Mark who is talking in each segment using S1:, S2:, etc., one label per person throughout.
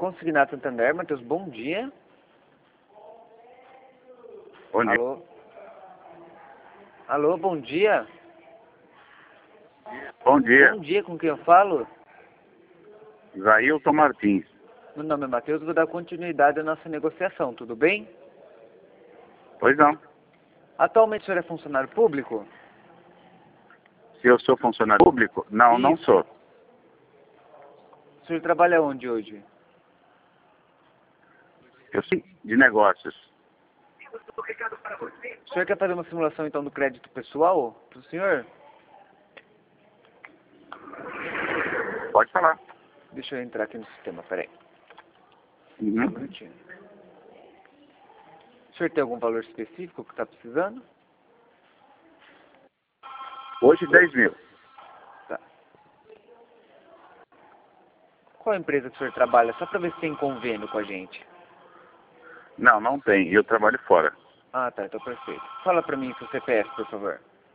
S1: Consignado Santander, Matheus, bom dia.
S2: Bom dia.
S1: Alô? Alô, bom dia.
S2: Bom dia.
S1: Bom dia, com quem eu falo?
S2: Zailton Martins.
S1: Meu nome é Matheus, vou dar continuidade à nossa negociação, tudo bem?
S2: Pois não.
S1: Atualmente o senhor é funcionário público?
S2: Se eu sou funcionário público? Não, não
S1: Isso.
S2: sou.
S1: O senhor trabalha onde hoje?
S2: Eu sou de negócios.
S1: O senhor quer fazer uma simulação então do crédito pessoal para o senhor?
S2: Pode falar.
S1: Deixa eu entrar aqui no sistema, peraí. Só um
S2: Uhum.
S1: minutinho. O senhor tem algum valor específico que está precisando?
S2: Hoje 10 mil.
S1: Tá. Qual empresa que o senhor trabalha? Só para ver se tem convênio com a gente.
S2: Não, não tem. Eu trabalho fora.
S1: Ah, tá, então perfeito. Fala para mim seu CPF, por favor.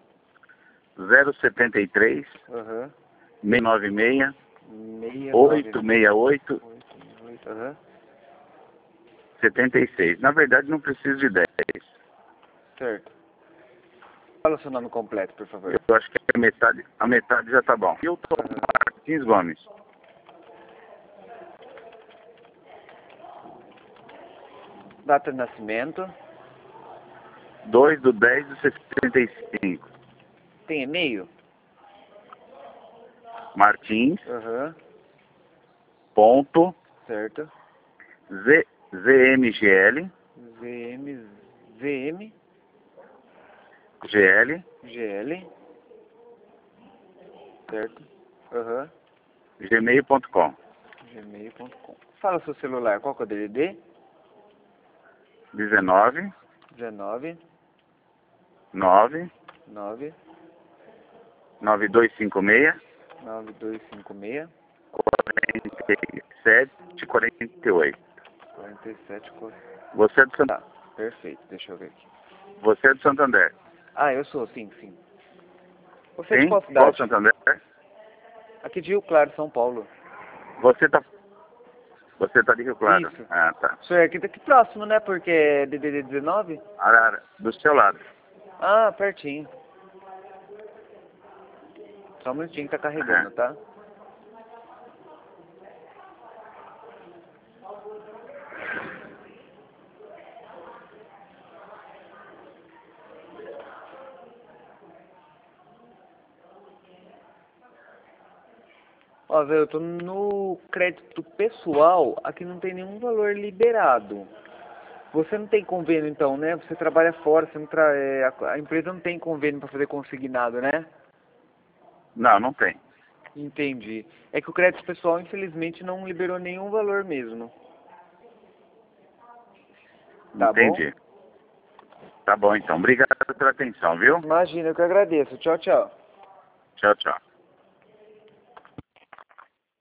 S2: 073
S1: Aham.
S2: 696
S1: 698.
S2: 868
S1: Aham.
S2: 76. Na verdade, não preciso de 10.
S1: Certo. Fala o seu nome completo, por favor.
S2: Eu acho que a metade já tá bom. Eu tô Martins Gomes.
S1: Data de nascimento.
S2: 2/10/65.
S1: Tem e-mail?
S2: Martins.
S1: Aham.
S2: Ponto.
S1: Certo.
S2: ZMGL.
S1: VM.
S2: GL.
S1: GL. Certo. Aham.
S2: Gmail.com.
S1: Gmail.com. Fala o seu celular. Qual que é o DDD?
S2: 19
S1: 19
S2: 9
S1: 9
S2: 9256
S1: 9256
S2: 47 48.
S1: 47.
S2: Você é do
S1: Tá, perfeito. Deixa eu ver aqui.
S2: Você é do Santander.
S1: Ah, eu sou, sim. Você é de
S2: Sim?
S1: qual
S2: Qual
S1: cidade?
S2: Santander?
S1: Aqui de Rio Claro, São Paulo.
S2: Você tá de Rio Claro.
S1: Isso.
S2: Ah, tá.
S1: O senhor é aqui daqui próximo, né? Porque é DDD 19?
S2: Arara, do seu lado.
S1: Ah, pertinho. Só um minutinho que tá carregando, tá? Ó, velho, eu tô no crédito pessoal, aqui não tem nenhum valor liberado. Você não tem convênio então, né? Você trabalha fora, você não a empresa não tem convênio para fazer consignado, né?
S2: Não, não tem.
S1: Entendi. É que o crédito pessoal, infelizmente, não liberou nenhum valor mesmo. Tá bom?
S2: Entendi. Tá bom então. Obrigado pela atenção, viu?
S1: Imagina, eu que agradeço. Tchau, tchau.
S2: Tchau, tchau.